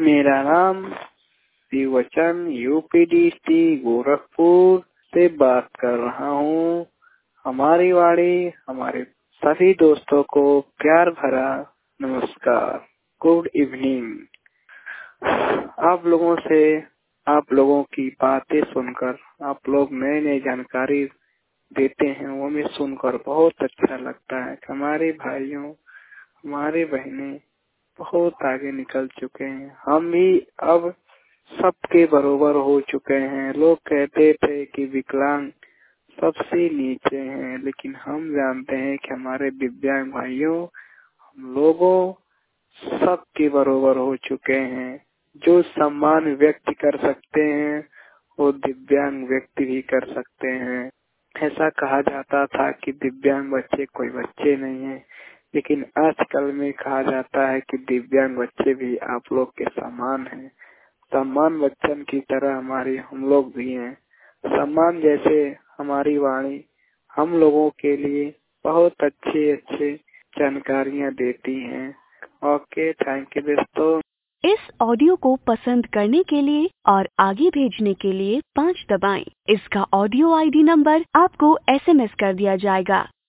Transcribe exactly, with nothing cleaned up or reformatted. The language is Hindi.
मेरा नाम शिववचन यूपीडीसी गोरखपुर से बात कर रहा हूँ। हमारी वाणी हमारे सभी दोस्तों को प्यार भरा नमस्कार, गुड इवनिंग। आप लोगों से आप लोगों की बातें सुनकर आप लोग नए नए जानकारी देते हैं, वो हमें सुनकर बहुत अच्छा लगता है। हमारे भाइयों हमारे बहनें बहुत आगे निकल चुके हैं, हम भी अब सबके बरोबर हो चुके हैं। लोग कहते थे कि विकलांग सबसे नीचे हैं, लेकिन हम जानते हैं कि हमारे दिव्यांग भाइयों हम लोगों सबके बरोबर हो चुके हैं। जो सम्मान व्यक्त कर सकते हैं वो दिव्यांग व्यक्ति भी कर सकते हैं। ऐसा कहा जाता था कि दिव्यांग बच्चे कोई बच्चे नहीं है, लेकिन आजकल में कहा जाता है कि दिव्यांग बच्चे भी आप लोग के समान हैं। सम्मान बच्चन की तरह हमारी हम लोग भी हैं। सम्मान जैसे हमारी वाणी हम लोगों के लिए बहुत अच्छे अच्छे जानकारियाँ देती हैं। ओके, थैंक यू दोस्तों। इस ऑडियो को पसंद करने के लिए और आगे भेजने के लिए पाँच दबाएं। इसका ऑडियो आईडी नंबर आपको एसएमएस कर दिया जाएगा।